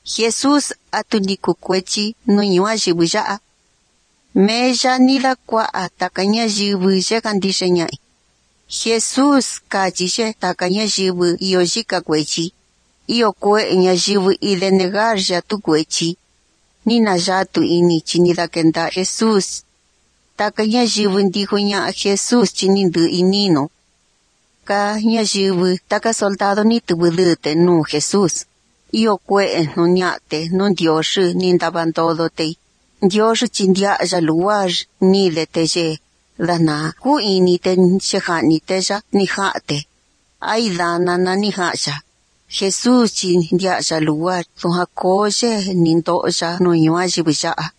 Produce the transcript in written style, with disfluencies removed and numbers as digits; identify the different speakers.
Speaker 1: Jesus atunicucuechi nuñua yibuya'a. Meya nila kua'a takaña yibu yekandixeña'i. Jesus kachixe takaña yibu iyo yikacuechi. Iyo kue'eña yibu ile negar yatucuechi. Nina yatu ini chinida kenda Jesus. Takaña yibu ndijuña Jesus chinindu inino. Ka ña yibu taka soldado ni tubudute nu Jesus. Iyo kue'e no ña'te no Diosu nindabandodote. Diosu chindia'ya lugar nile teye. Dana ku ini te shejani teya ni ja'te. Ay dana na ni ja'ya. Jesus chindia'ya lugar tuja koye nindo'ya no ñua yibuya'a.